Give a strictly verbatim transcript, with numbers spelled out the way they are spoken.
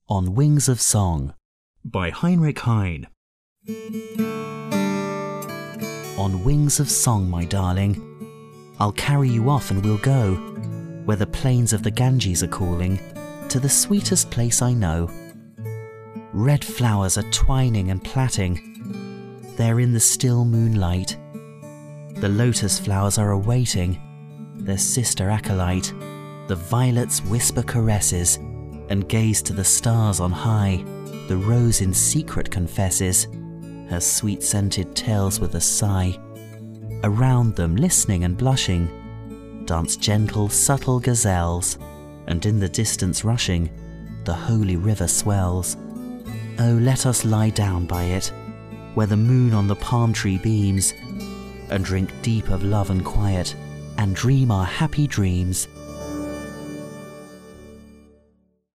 On Wings of Song by Heinrich Heine. On wings of song, my darling, I'll carry you off and we'll go where the plains of the Ganges are calling, to the sweetest place I know. Red flowers are twining and plaiting there in the still moonlight. The lotus flowers are awaiting their sister acolyte. The violets whisper caresses and gaze to the stars on high. The rose in secret confesses her sweet-scented tales with a sigh. Around them, listening and blushing, dance gentle, subtle gazelles, and in the distance rushing, the holy river swells. Oh, let us lie down by it, where the moon on the palm tree beams, and drink deep of love and quiet, and dream our happy dreams.